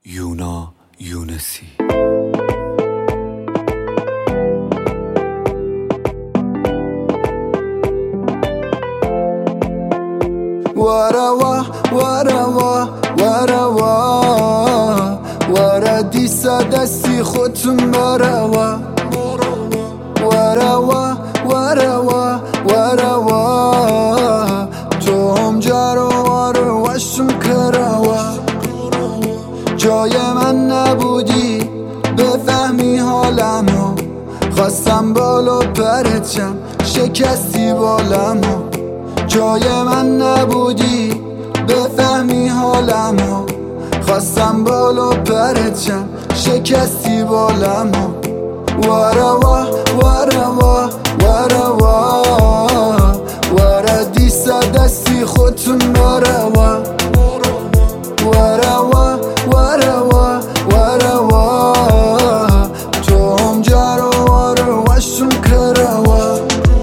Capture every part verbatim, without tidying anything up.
یونا یونسی. وروا وروا وروا ورا دیسا دستی خودتون بروا وروا وروا وروا تو هم جارو وارو وشم کروا جای من نبودی بفهمی حالمو خواستم بالو پرچم شکستی بالمو جای من نبودی بفهمی حالمو خواستم بالو پرچم شکستی بالمو وروا وروا وروا ورا دیسا دستی خودتون بروا وروا وروا وروا تو هم جارو وارو وشون کروا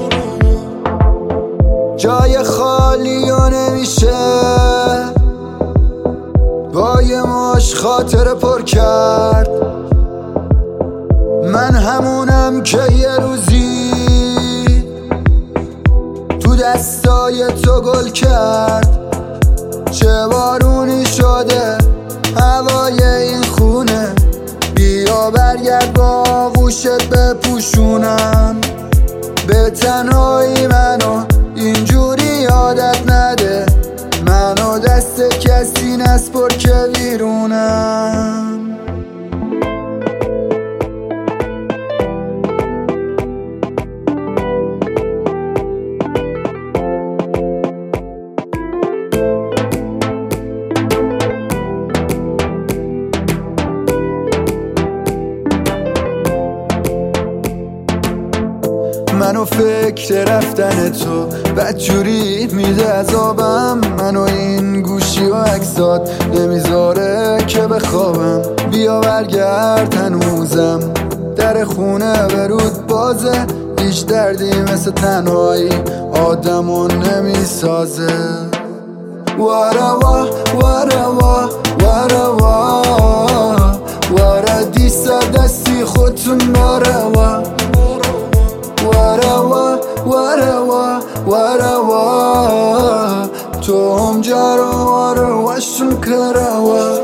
جای خالی و نمیشه با یه ماش خاطر پر کرد من همونم که یه روزی تو دستای تو گل کرد چه بارونی شده هوای این خونه بیا برگرد با آغوشت بپوشونم به تنهایی منو اینجوری یادت نده منو دست کسی نسپر که بیرونم منو فکر رفتن تو بدجوری میده عذابم منو این گوشی و عکسات نمیذاره که بخوابم بیا برگرد هنوزم در خونه برود بازه هیچ دردی مثل تنهایی آدمو نمیسازه وروا وروا وروا ورا دیسا دستی خودتون بروا وروا وروا وروا تو هم جارو وارو وشون کروا